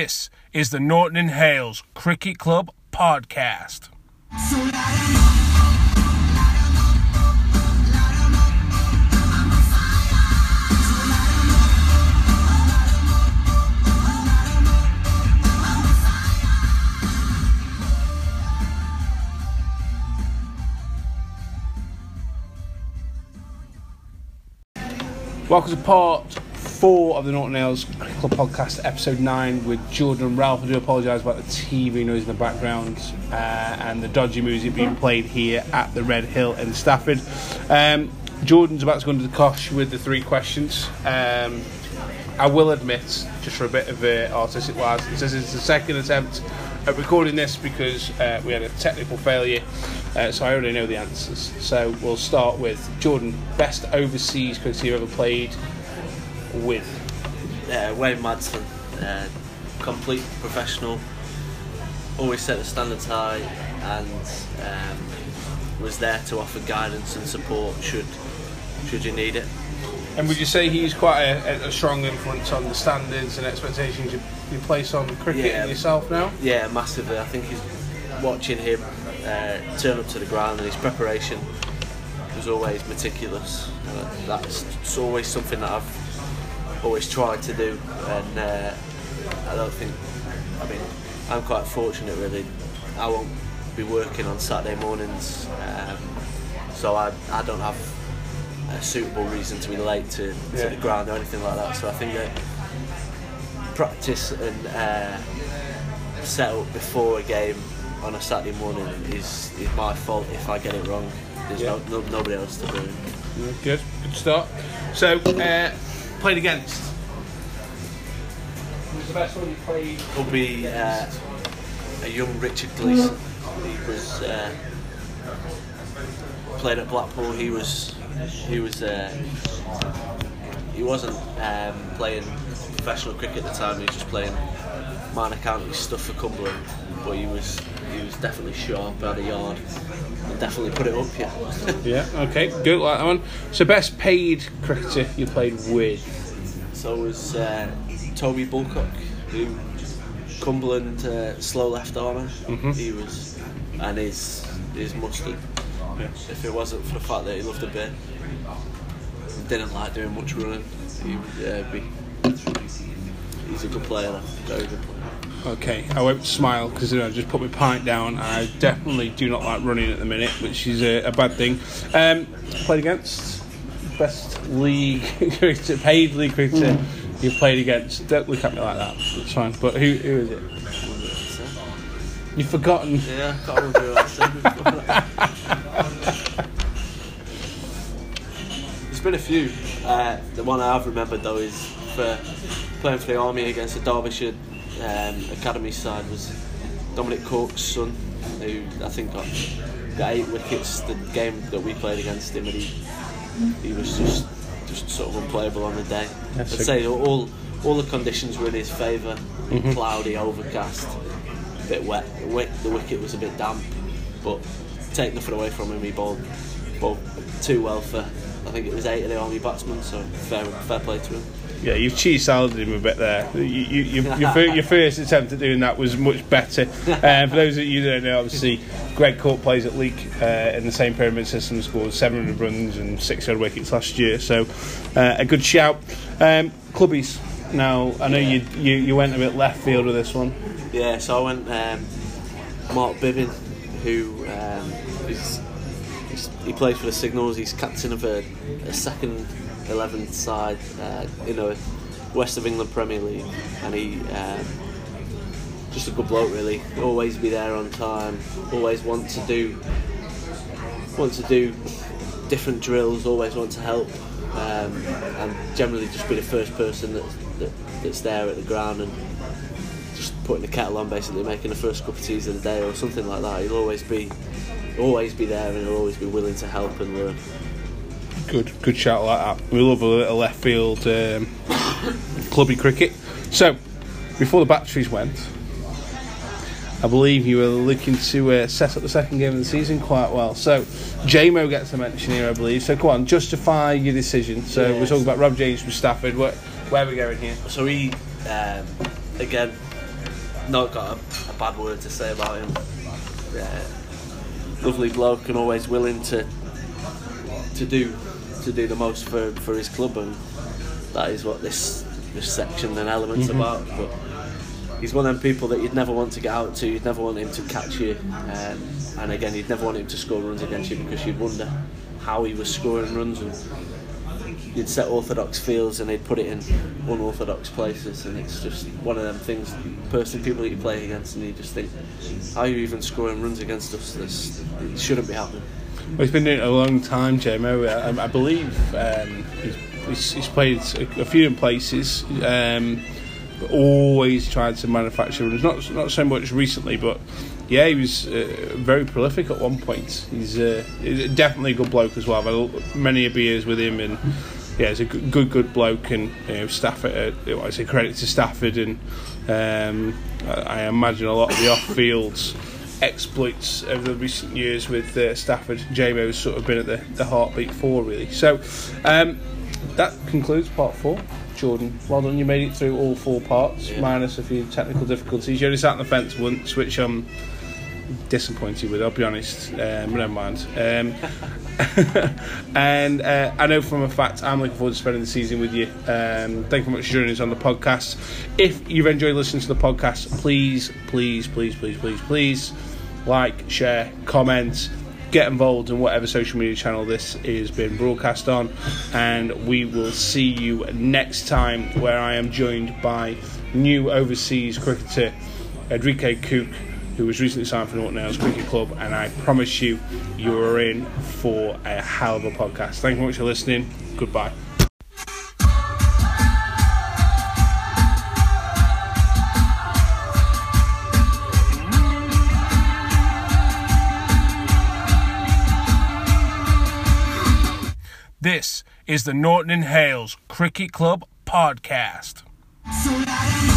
This is the Norton and Hales Cricket Club podcast. Welcome to part 4 of the Norton Hales Cricket Club podcast, episode 9 with Jordan and Ralph. I do apologise about the TV noise in the background and the dodgy music being played here at the Red Hill in Stafford. Jordan's about to go into the cosh with the 3 questions. I will admit, just for a bit of artistic license, this is the second attempt at recording this because we had a technical failure, so I already know the answers. So we'll start with Jordan. Best overseas cricketer you've ever played with? Wayne Madston, complete professional, always set the standards high, and was there to offer guidance and support should you need it. And would you say he's quite a strong influence on the standards and expectations you place on cricket and yourself now? Yeah, massively. I think he's watching him turn up to the ground, and his preparation was always meticulous. That's always something that I've always tried to do, and I'm quite fortunate really. I won't be working on Saturday mornings, so I don't have a suitable reason to be late to the ground or anything like that. So I think that practice and set up before a game on a Saturday morning is my fault if I get it wrong. There's nobody else to blame. Good start. So, played against? Who's the best one you played? Would be a young Richard Gleeson. He was played at Blackpool. He wasn't playing professional cricket at the time. He was just playing minor county stuff for Cumberland, but he was definitely sharp, had a yard, and definitely put it up. Yeah, okay, good, like that one. So best paid cricketer you played with? So it was Toby Bulcock, who Cumberland slow left armer. Mm-hmm. He was, and his mustard. Yes. If it wasn't for the fact that he loved a bit, didn't like doing much running, he would be. He's a good player, very good player. Okay, I won't smile because I just put my pint down. I definitely do not like running at the minute, which is a bad thing. Played against? Best league cricketer, paid league cricketer you've played against? Don't look at me like that, it's fine. But who is it? You've forgotten? Yeah, I can't remember who I said. There's been a few. The one I have remembered though is for playing for the Army against the Derbyshire academy side was Dominic Cork's son, who I think got 8 wickets the game that we played against him, and he was just sort of unplayable on the day. I'd say all the conditions were in his favour. Mm-hmm. Cloudy, overcast, a bit wet. The wicket was a bit damp, but take nothing away from him. He bowled too well for, I think it was 8 of the Army batsmen, so fair play to him. Yeah, you've cheese saladed him a bit there. Your first attempt at doing that was much better. For those of you who don't know, obviously Greg Court plays at Leek in the same pyramid system, scored 700 runs and 600 wickets last year, so a good shout. Clubbies. Now, I know you went a bit left field with this one. Yeah, so I went Mark Bibbin, who he plays for the Signals. He's captain of a second 11th side in the West of England Premier League, and he just a good bloke really. Always be there on time. Always want to do different drills. Always want to help, and generally just be the first person that's there at the ground and just putting the kettle on, basically making the first cup of teas of the day or something like that. He'll always be there, and he'll always be willing to help and learn. Good shout like that. We love a little left field clubby cricket. So, before the batteries went, I believe you were looking to set up the second game of the season quite well. So, JMO gets a mention here, I believe. So, come on, justify your decision. So, we're talking about Rob James from Stafford. Where are we going here? So, he, again, not got a bad word to say about him. Lovely bloke and always willing to do the most for his club, and that is what this section and element's about. But he's one of them people that you'd never want to get out to, you'd never want him to catch you, and again, you'd never want him to score runs against you, because you'd wonder how he was scoring runs, and you'd set orthodox fields and he'd put it in unorthodox places, and it's just one of them things, personally, people that you play against, and you just think, how are you even scoring runs against us? It shouldn't be happening. Well, he's been doing it a long time, JMO. I believe he's played a few places, but always tried to manufacture runs. Not so much recently, but yeah, he was very prolific at one point. He's definitely a good bloke as well. I've had many beers with him, and yeah, he's a good bloke. And Stafford, I say credit to Stafford, and I imagine a lot of the off-field exploits over the recent years with Stafford, JMO's sort of been at the heartbeat for, really. So that concludes part 4. Jordan, well done, you made it through all 4 parts, minus a few technical difficulties. You only sat on the fence once, which I'm disappointed with, I'll be honest, but never mind. And I know from a fact I'm looking forward to spending the season with you. Thank you very much for joining us on the podcast. If you've enjoyed listening to the podcast, please like, share, comment, get involved in whatever social media channel this is being broadcast on, and we will see you next time, where I am joined by new overseas cricketer Enrique Cook, who was recently signed for Norton Nails Cricket Club, and I promise you are in for a hell of a podcast. Thank you very much for listening. Goodbye. This is the Norton and Hales Cricket Club podcast.